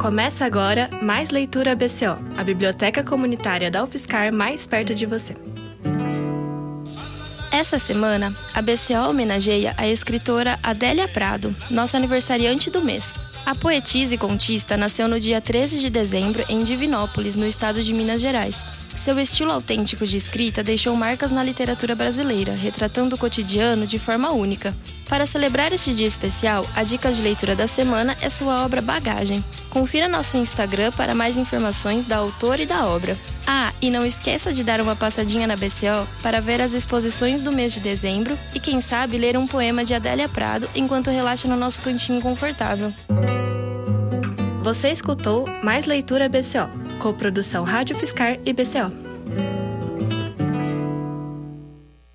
Começa agora Mais Leitura BCO, a biblioteca comunitária da UFSCar mais perto de você. Essa semana, a BCO homenageia a escritora Adélia Prado, nossa aniversariante do mês. A poetisa e contista nasceu no dia 13 de dezembro em Divinópolis, no estado de Minas Gerais. Seu estilo autêntico de escrita deixou marcas na literatura brasileira, retratando o cotidiano de forma única. Para celebrar este dia especial, a dica de leitura da semana é sua obra Bagagem. Confira nosso Instagram para mais informações da autora e da obra. E não esqueça de dar uma passadinha na BCO para ver as exposições do mês de dezembro e, quem sabe, ler um poema de Adélia Prado enquanto relaxa no nosso cantinho confortável. Você escutou Mais Leitura BCO, coprodução Rádio UFSCar e BCO.